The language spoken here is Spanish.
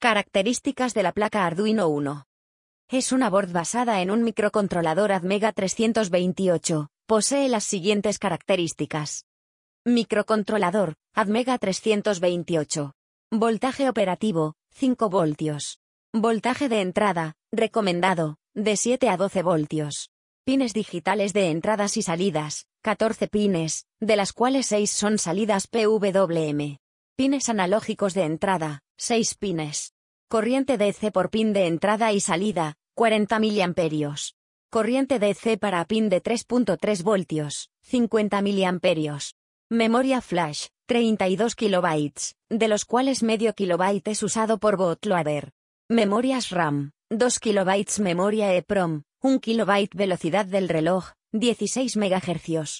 Características de la placa Arduino Uno. Es una board basada en un microcontrolador Atmega 328. Posee las siguientes características. Microcontrolador, Atmega 328. Voltaje operativo, 5 voltios. Voltaje de entrada, recomendado, de 7 a 12 voltios. Pines digitales de entradas y salidas, 14 pines, de las cuales 6 son salidas PWM. Pines analógicos de entrada, 6 pines. Corriente DC por pin de entrada y salida, 40 mA. Corriente DC para pin de 3.3 voltios, 50 mA. Memoria flash, 32 KB, de los cuales medio kilobyte es usado por bootloader. Memorias RAM, 2 KB memoria EEPROM, 1 KB velocidad del reloj, 16 MHz.